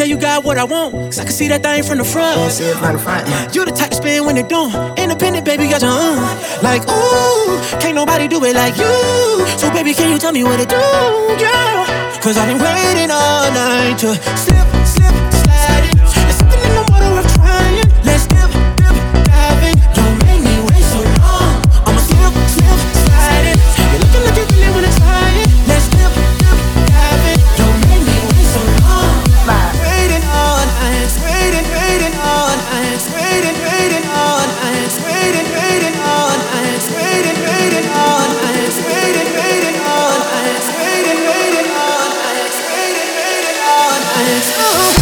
tell you got what I want, cause I can see that thing from the front. Yeah, see it from the front. You the type to spin when it don't. Independent, baby, got your own. Like, ooh, can't nobody do it like you. So baby, can you tell me what to do, girl? Cause I've been waiting all night to slip, slip, slide it. There's something in the water worth trying. Let's dip, dip, dive in. Don't make me wait so long. I'ma slip, slip, slide it. You're looking like you really wanna try it. Let's dip, dip, dive in. Don't make me wait so long. Waiting all night, waiting, waiting all night, waiting, waiting all night, waiting, waiting all night, waiting, waiting all night, waiting, waiting all night, waiting, waiting all night, waiting, waiting all night. Oh.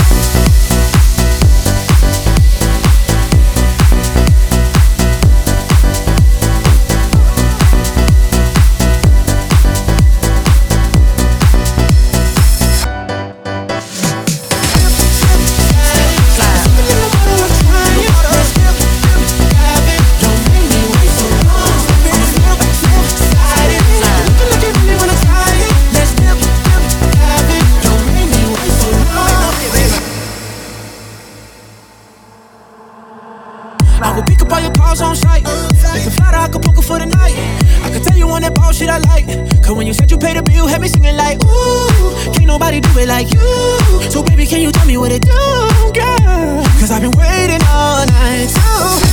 I will pick up all your calls on site. You can fly to Acapulco for the night. I can tell you on that bullshit I like. Cause when you said you paid the bill, had me singing like, ooh, can't nobody do it like you. So baby, can you tell me what to do, girl? Cause I've been waiting all night.